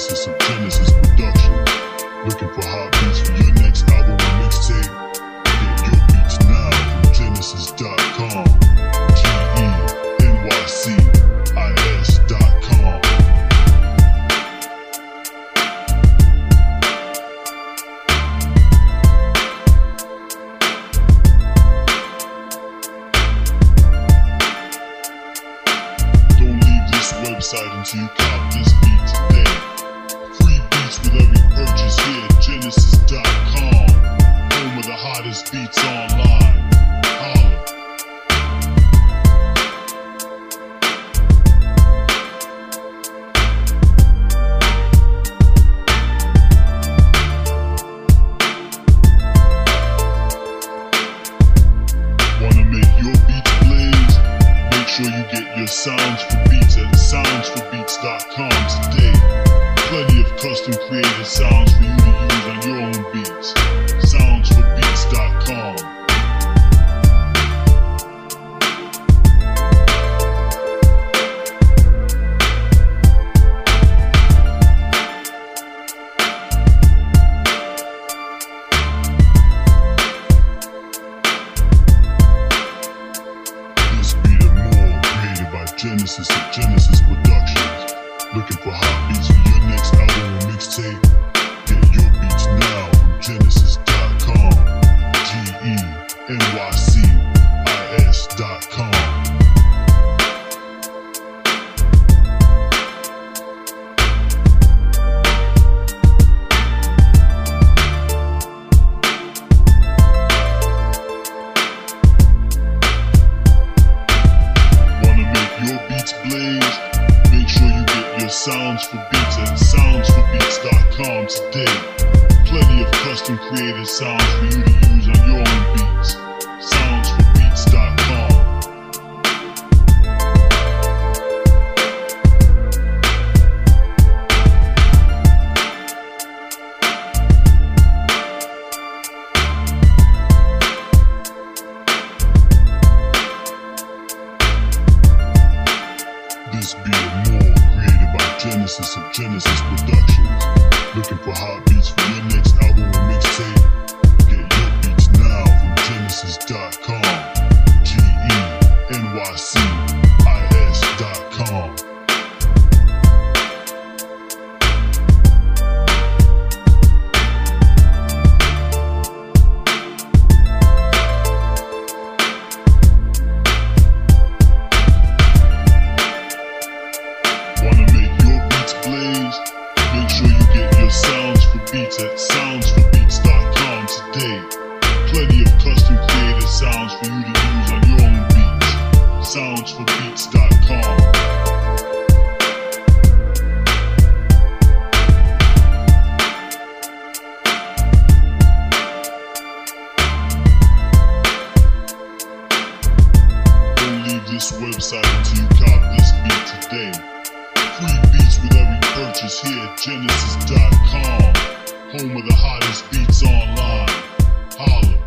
Genesis of Genesis Productions. Looking for hot beats for your next album or mixtape? Get your beats now from Genesis.com. GENYCIS.com. Website until you cop this beat today. Free beats with every purchase here at Genesis.com. Home of the hottest beats online. Holla. Wanna make your beats blaze? Make sure you get your sounds for beats at soundsforbeats.com today. Plenty of custom created sounds for you to use on your own beats. Soundsforbeats.com. Genesis of Genesis Productions. Looking for hot beats for your next album or mixtape? Get your beats now from Genesis.com. GENYCIS.com. Your beats blaze? Make sure you get your sounds for beats at soundsforbeats.com today. Plenty of custom created sounds for you to use on your own beats. Soundsforbeats.com. This beat and more created by Genesis of Genesis Productions. Looking for hot beats for your next album or mixtape? Get your beats now from Genesis.com. GENYCIS.com. Make sure you get your sounds for beats at soundsforbeats.com today. Plenty of custom created sounds for you to use on your own beats. Soundsforbeats.com. Don't leave this website until you cop this beat today. Free beats with every purchase here at Genesis.com. Home of the hottest beats online. Holla.